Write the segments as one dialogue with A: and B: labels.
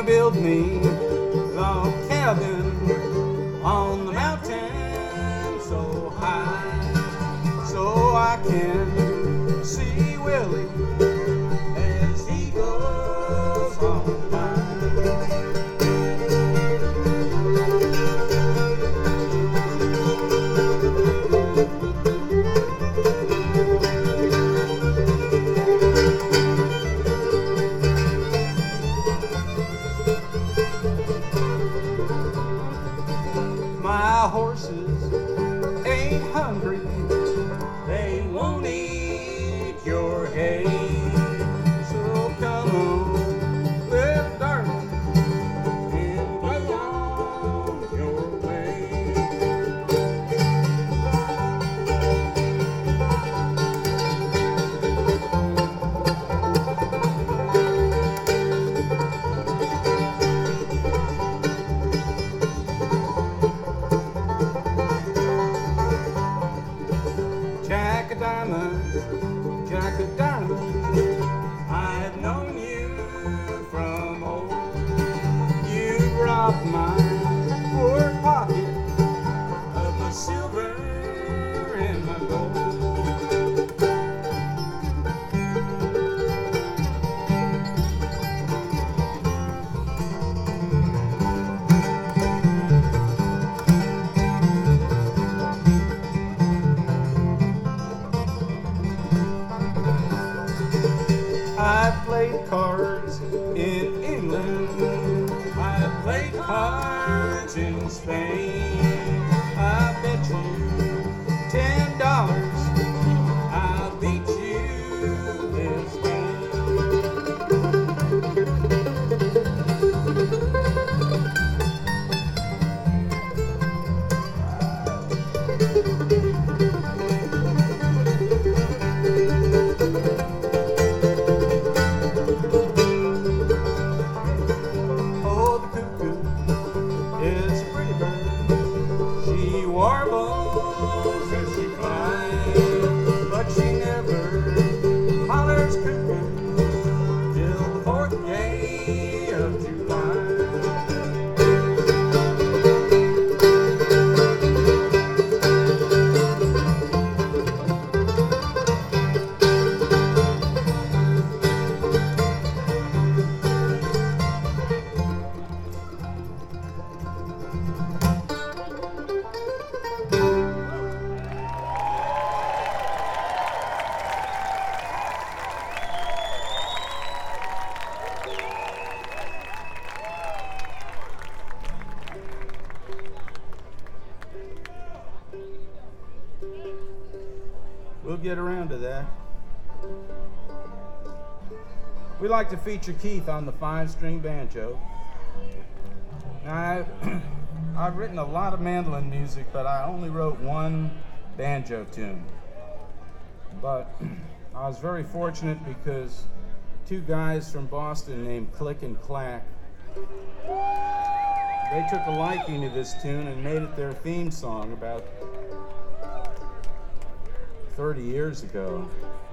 A: build me a cabin on the mountain so high, so I can see Willie as he goes on by. My horses ain't hungry, they won't eat your hay. So come on, little darling, and go on your way. Jack of Diamonds, Jack of Diamonds, I've known you from old. You robbed my poor pocket of my silver and my gold. I played cards in England, I played cards in Spain. I bet you $10 I'll beat you this game. Oh, the cuckoo is a pretty bird. She warbles as she flies, but she never hollers cuckoo till the 4th day of July. We'll get around to that. We like to feature Keith on the 5-string banjo. Now, I've written a lot of mandolin music, but I only wrote one banjo tune. But I was very fortunate because two guys from Boston named Click and Clack, they took a liking to this tune and made it their theme song about 30 years ago.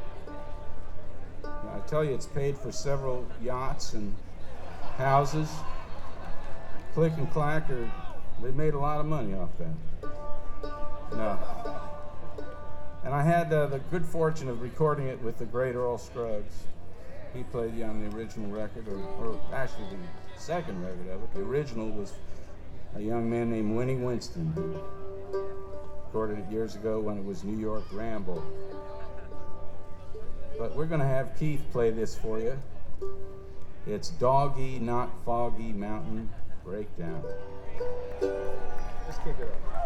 A: I tell you, it's paid for several yachts and houses. Click and Clack, they made a lot of money off that. No. And I had the good fortune of recording it with the great Earl Scruggs. He played on the original record, or actually the second record of it. The original was a young man named Winnie Winston, who recorded it years ago when it was New York Ramble. But we're going to have Keith play this for you. It's Doggy Not Foggy Mountain Breakdown.
B: Just kick it up.